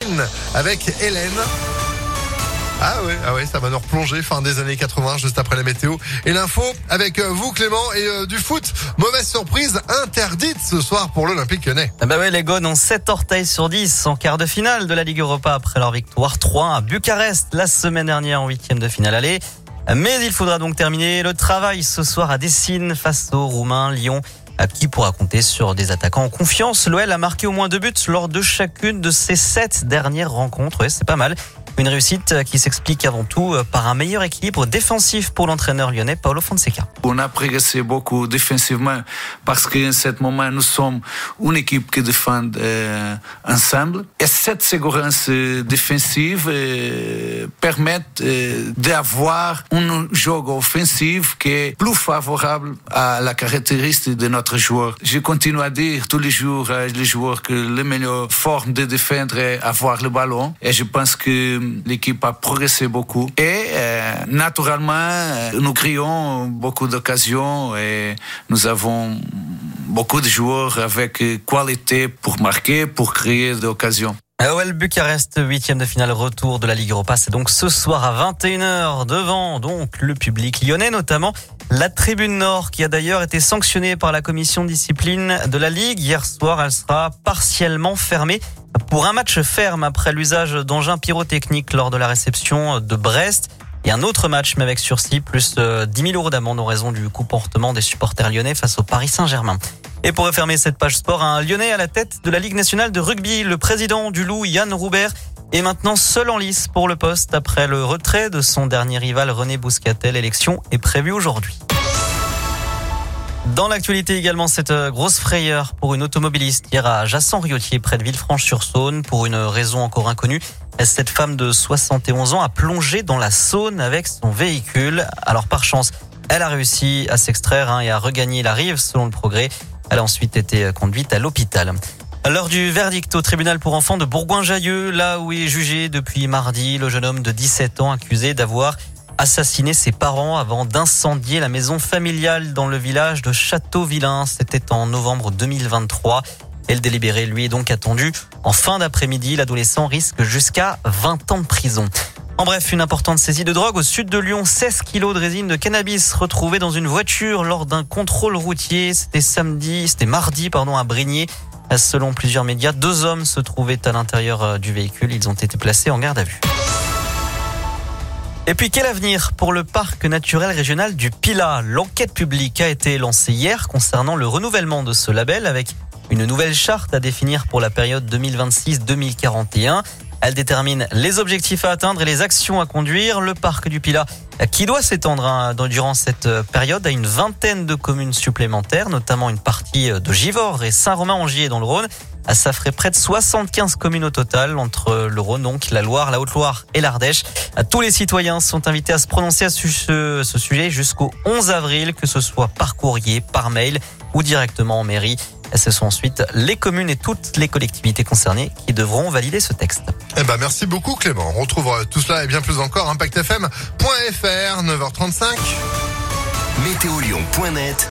Céline avec Hélène. Ah ouais, ça va nous replonger fin des années 80, juste après la météo et l'info avec vous Clément et du foot. Mauvaise surprise interdite ce soir pour l'Olympique Lyonnais. Bah ouais, les Gones ont 7 orteils sur 10 en quart de finale de la Ligue Europa après leur victoire 3 à Bucarest la semaine dernière en 8e de finale aller. Mais il faudra donc terminer le travail ce soir à Dessine face aux Roumains Lyon, qui pourra compter sur des attaquants en confiance. L'OL a marqué au moins 2 buts lors de chacune de ses 7 dernières rencontres. Ouais, c'est pas mal. Une réussite qui s'explique avant tout par un meilleur équilibre défensif pour l'entraîneur lyonnais Paulo Fonseca. On a progressé beaucoup défensivement parce qu'en ce moment, nous sommes une équipe qui défend ensemble. Et cette sécurité défensive permet d'avoir un jeu offensif qui est plus favorable à la caractéristique de notre joueur. Je continue à dire tous les jours à les joueurs que la meilleure forme de défendre est avoir le ballon. Et je pense que l'équipe a progressé beaucoup. Et naturellement, nous créons beaucoup d'occasions et nous avons beaucoup de joueurs avec qualité pour marquer, pour créer des occasions. OL Bucarest, 8e de finale retour de la Ligue Europa. C'est donc ce soir à 21h devant donc le public lyonnais, notamment la tribune nord qui a d'ailleurs été sanctionnée par la commission de discipline de la Ligue. Hier soir, elle sera partiellement fermée pour un match ferme après l'usage d'engins pyrotechniques lors de la réception de Brest. Et un autre match, mais avec sursis, plus 10 000 € d'amende en raison du comportement des supporters lyonnais face au Paris Saint-Germain. Et pour refermer cette page sport, un Lyonnais à la tête de la Ligue nationale de rugby. Le président du Loup, Yann Roubert, est maintenant seul en lice pour le poste après le retrait de son dernier rival René Bouscatel. L'élection est prévue aujourd'hui. Dans l'actualité également, cette grosse frayeur pour une automobiliste hier à Jassan-Riotier près de Villefranche-sur-Saône pour une raison encore inconnue. Cette femme de 71 ans a plongé dans la Saône avec son véhicule. Alors par chance, elle a réussi à s'extraire et à regagner la rive selon le Progrès. Elle a ensuite été conduite à l'hôpital. À l'heure du verdict au tribunal pour enfants de Bourgoin-Jallieu, là où est jugé depuis mardi le jeune homme de 17 ans accusé d'avoir assassiné ses parents avant d'incendier la maison familiale dans le village de Châteauvillain. C'était en novembre 2023. Et le délibéré, lui, est donc attendu en fin d'après-midi. L'adolescent risque jusqu'à 20 ans de prison. En bref, une importante saisie de drogue au sud de Lyon. 16 kilos de résine de cannabis retrouvés dans une voiture lors d'un contrôle routier. C'était mardi, à Brigné. Selon plusieurs médias, 2 hommes se trouvaient à l'intérieur du véhicule. Ils ont été placés en garde à vue. Et puis, quel avenir pour le parc naturel régional du Pilat? L'enquête publique a été lancée hier concernant le renouvellement de ce label avec une nouvelle charte à définir pour la période 2026-2041. Elle détermine les objectifs à atteindre et les actions à conduire. Le parc du Pilat, qui doit s'étendre durant cette période à une vingtaine de communes supplémentaires, notamment une partie de Givors et Saint-Romain-en-Gier dans le Rhône. Ça ferait près de 75 communes au total entre le Rhône, donc la Loire, la Haute-Loire et l'Ardèche. Tous les citoyens sont invités à se prononcer à ce sujet jusqu'au 11 avril, que ce soit par courrier, par mail ou directement en mairie. Ce sont ensuite les communes et toutes les collectivités concernées qui devront valider ce texte. Merci beaucoup Clément. On retrouve tout cela et bien plus encore ImpactFM.fr 9h35. Météolion.net